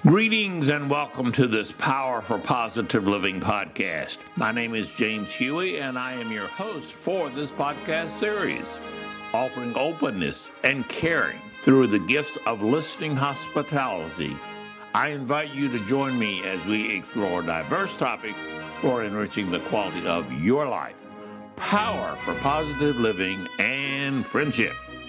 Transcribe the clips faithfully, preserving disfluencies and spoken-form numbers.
Greetings and welcome to this Power for Positive Living podcast. My name is James Huey and I am your host for this podcast series, offering openness and caring through the gifts of listening hospitality. I invite you to join me as we explore diverse topics for enriching the quality of your life. Power for positive living and friendship.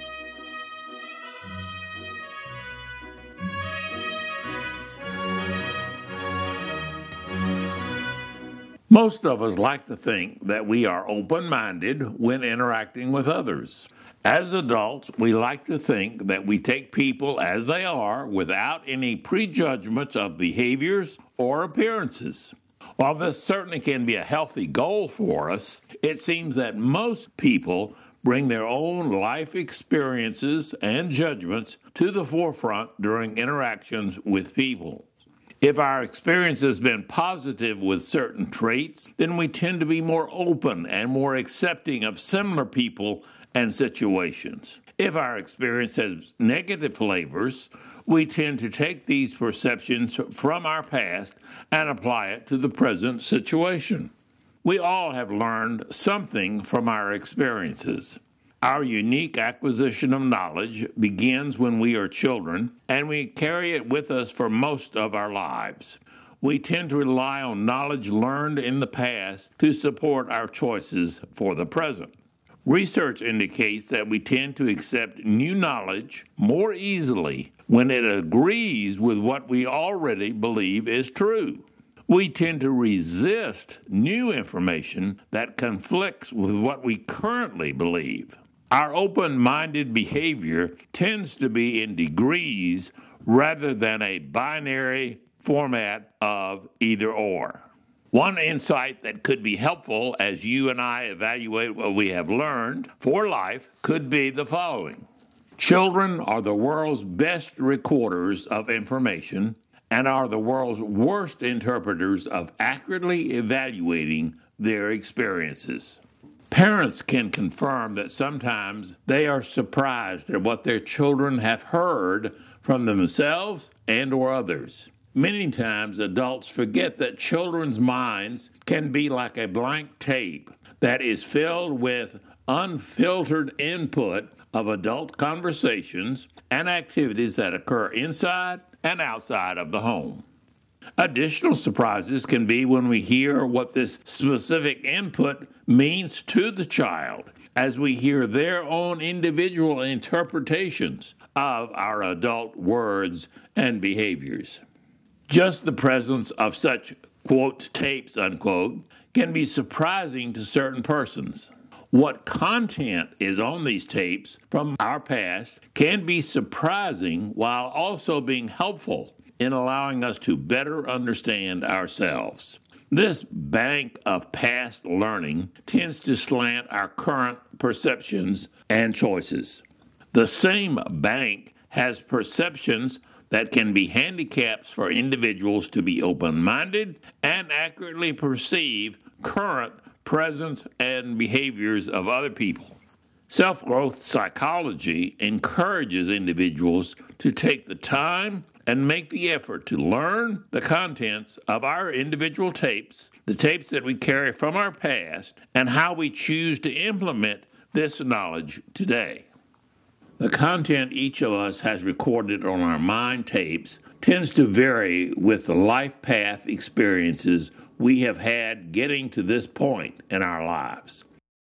Most of us like to think that we are open-minded when interacting with others. As adults, we like to think that we take people as they are without any prejudgments of behaviors or appearances. While this certainly can be a healthy goal for us, it seems that most people bring their own life experiences and judgments to the forefront during interactions with people. If our experience has been positive with certain traits, then we tend to be more open and more accepting of similar people and situations. If our experience has negative flavors, we tend to take these perceptions from our past and apply it to the present situation. We all have learned something from our experiences. Our unique acquisition of knowledge begins when we are children, and we carry it with us for most of our lives. We tend to rely on knowledge learned in the past to support our choices for the present. Research indicates that we tend to accept new knowledge more easily when it agrees with what we already believe is true. We tend to resist new information that conflicts with what we currently believe. Our open-minded behavior tends to be in degrees rather than a binary format of either or. One insight that could be helpful as you and I evaluate what we have learned for life could be the following. Children are the world's best recorders of information and are the world's worst interpreters of accurately evaluating their experiences. Parents can confirm that sometimes they are surprised at what their children have heard from themselves and or others. Many times adults forget that children's minds can be like a blank tape that is filled with unfiltered input of adult conversations and activities that occur inside and outside of the home. Additional surprises can be when we hear what this specific input means to the child, as we hear their own individual interpretations of our adult words and behaviors. Just the presence of such, quote, tapes, unquote, can be surprising to certain persons. What content is on these tapes from our past can be surprising while also being helpful in allowing us to better understand ourselves. This bank of past learning tends to slant our current perceptions and choices. The same bank has perceptions that can be handicaps for individuals to be open-minded and accurately perceive current presence and behaviors of other people. Self-growth psychology encourages individuals to take the time and make the effort to learn the contents of our individual tapes, the tapes that we carry from our past, and how we choose to implement this knowledge today. The content each of us has recorded on our mind tapes tends to vary with the life path experiences we have had getting to this point in our lives.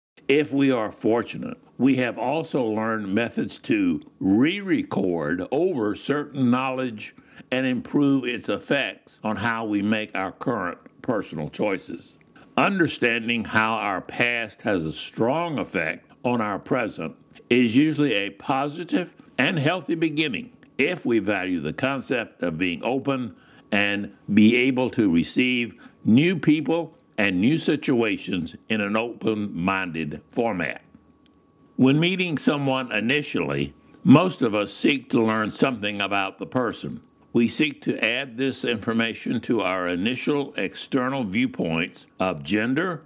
If we are fortunate, we have also learned methods to re-record over certain knowledge and improve its effects on how we make our current personal choices. Understanding how our past has a strong effect on our present is usually a positive and healthy beginning if we value the concept of being open and be able to receive new people and new situations in an open-minded format. When meeting someone initially, most of us seek to learn something about the person. We seek to add this information to our initial external viewpoints of gender,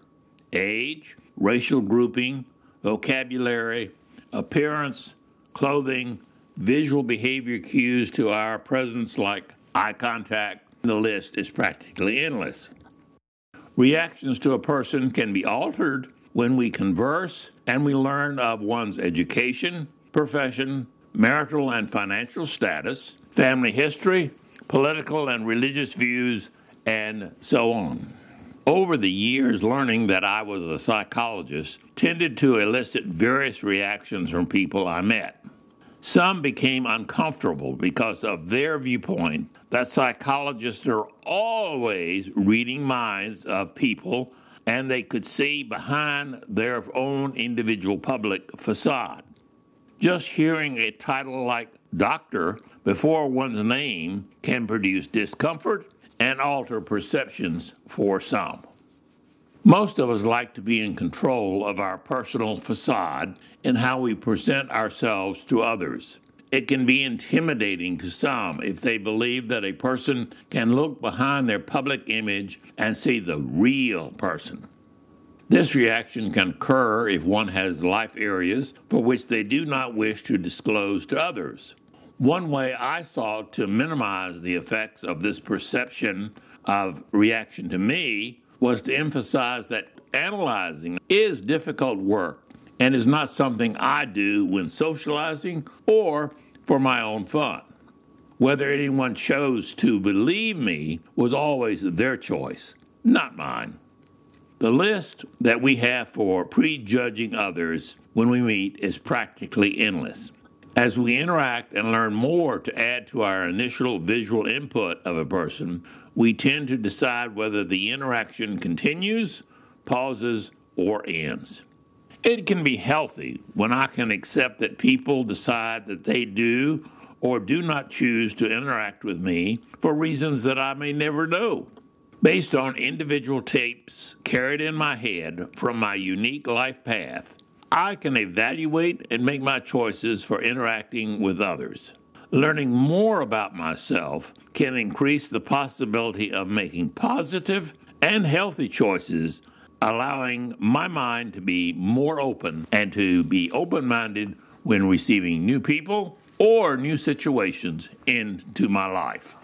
age, racial grouping, vocabulary, appearance, clothing, visual behavior cues to our presence like eye contact. The list is practically endless. Reactions to a person can be altered when we converse and we learn of one's education, profession, marital and financial status, family history, political and religious views, and so on. Over the years, learning that I was a psychologist tended to elicit various reactions from people I met. Some became uncomfortable because of their viewpoint that psychologists are always reading minds of people and they could see behind their own individual public facade. Just hearing a title like doctor before one's name can produce discomfort and alter perceptions for some. Most of us like to be in control of our personal facade and how we present ourselves to others. It can be intimidating to some if they believe that a person can look behind their public image and see the real person. This reaction can occur if one has life areas for which they do not wish to disclose to others. One way I sought to minimize the effects of this perception of reaction to me was to emphasize that analyzing is difficult work and is not something I do when socializing or for my own fun. Whether anyone chose to believe me was always their choice, not mine. The list that we have for prejudging others when we meet is practically endless. As we interact and learn more to add to our initial visual input of a person, we tend to decide whether the interaction continues, pauses, or ends. It can be healthy when I can accept that people decide that they do or do not choose to interact with me for reasons that I may never know. Based on individual tapes carried in my head from my unique life path, I can evaluate and make my choices for interacting with others. Learning more about myself can increase the possibility of making positive and healthy choices, allowing my mind to be more open and to be open-minded when receiving new people or new situations into my life.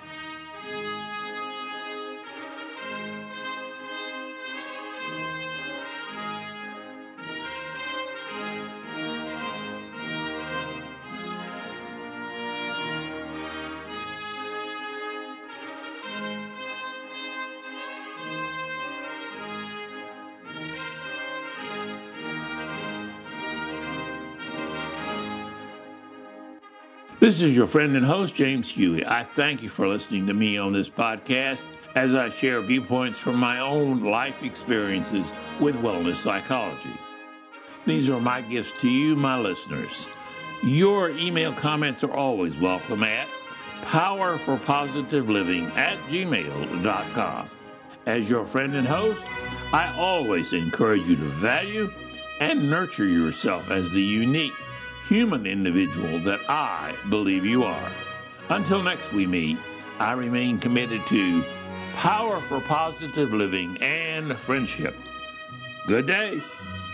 This is your friend and host, James Huey. I thank you for listening to me on this podcast as I share viewpoints from my own life experiences with wellness psychology. These are my gifts to you, my listeners. Your email comments are always welcome at powerforpositiveliving at gmail dot com. As your friend and host, I always encourage you to value and nurture yourself as the unique human individual that I believe you are. Until next we meet, I remain committed to power for positive living and friendship. Good day.